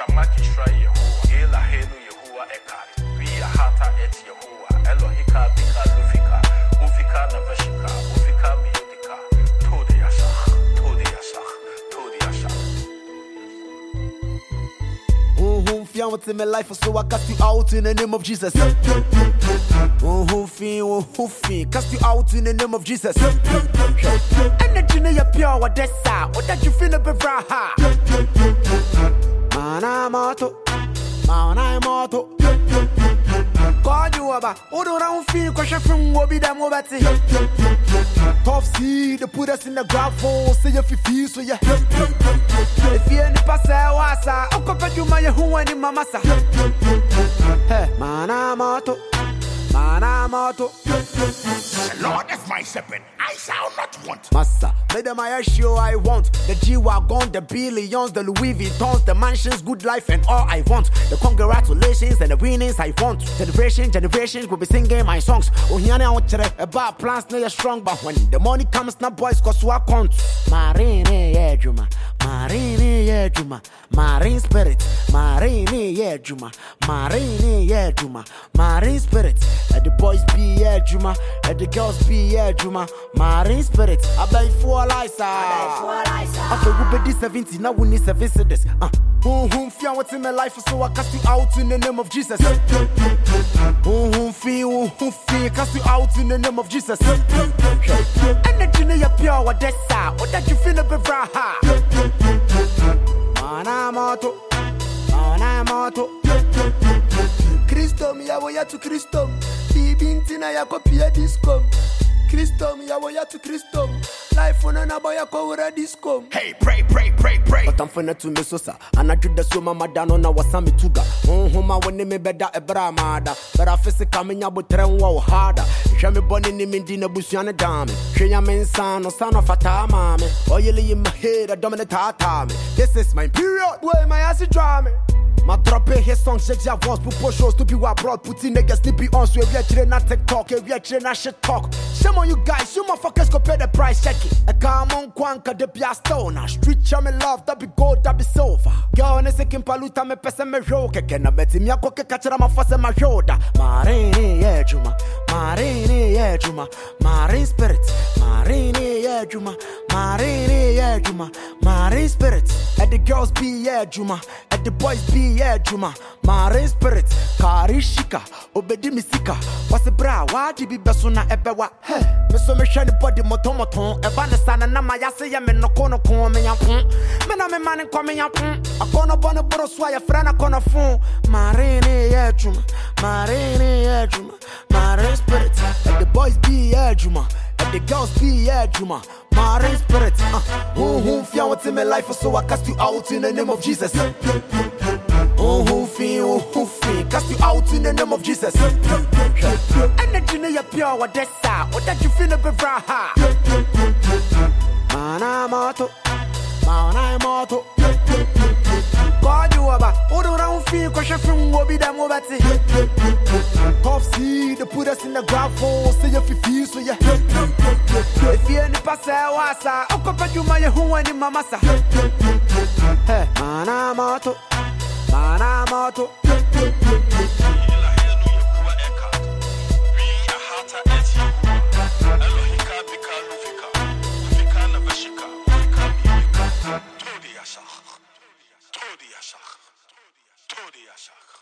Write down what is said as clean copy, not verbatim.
Shamaki Shra Yehovah, Ela Henu Yehovah Ekat, We Ahata et Yehovah, Elohika Bika Lufika, Ufika Navashika, Ufika Miyodika, Todi Yashach, Todi Yashach, Todi Yashach. Fiam what's in my life, so I cast you out in the name of Jesus. Cast you out in the name of Jesus. Energy in your pure, what that you feel a bit raha. Man, I'm auto. God, you are all around feel question from what be them over. Tough seed, they put us in the ground for say if you feel so yeah. If you any pass wasa, I'll compare you my who and mamasa. Hey, man, I'm auto. The Lord is my shepherd, I shall not want. Massa, made them I show I want. The G-Wagon, the billions, the Louis Vuittons, the mansions, good life and all I want. The congratulations and the winnings I want. Generations will be singing my songs. Oh, here I want about plans, no, you're strong. But when the money comes, now boys, cause what count. Marine spirit. Marine spirit. And the boys be Juma, and the girls be Juma. Marine spirit. I beg for Liza. After we be 70, now we need 7 cities. Fear what's in my life, so I cast you out in the name of Jesus. Fear, cast you out in the name of Jesus. Energy in your pure, what that you feel a bit raha. Man, I'm auto. Christom, ya to Christom. Bibintina ya kopia discom. Christom, ya to Christom. Life on an aboya kora discom. Hey, pray. But I'm finna to me sosa. And I do the suma madano na wasami tuga. Homa when me beda ebra mada. But I face coming up with tren wow harder. Shame bonny ni mindina busiana dame. Shenya mensan no son of fatama me. Oily in my head, I dominate me. This is my period. Where my ass drama. My drop his song shakes your voice, put shows to be what brought putting niggas sleepy on so if you're chilling not TikTok, if you're chilling not shit talk. Shame on you guys, you motherfuckers go pay the price, check it. A come on quanka de piastona, street chum in love, that be gold, that be silver. Girl in a second paluta me pesa me roke, can I bet him ya coke catch my fuss in my shoulder. Marine spirit, Marine spirit, and the girls be Juma, and the boys be Juma, Marine spirit, Karishika, Obedi Misika, what's a bra, why did be Besuna Ebewa? Hey, Miss Omission body motomoton, Evanesana Namayasa Yamen no corner coming up. Men I'm a man coming up. A corner bonnet boroswaya, friend a corner phone. Marine Juma, Marine spirit, and the boys be Juma. And the girls be Juma, Marine spirit. Fear what's in my life, so I cast you out in the name of Jesus. Fear, cast you out in the name of Jesus. Energy in your pure, what that you feel a bit raha. Man, I'm auto. God, you are all around feel question from what be them over. Tough seed, they put us in the ground for say if you feel so yeah. If you any pass wasa, I'll compare you my who and mamasa. Hey, man, I'm auto. Ela Henu Yehovah Ekat, We Ahata et Yehovah, Elohika Bika Lufika, Ufika Navashika, Ufika Miyodika, Todi Yashach.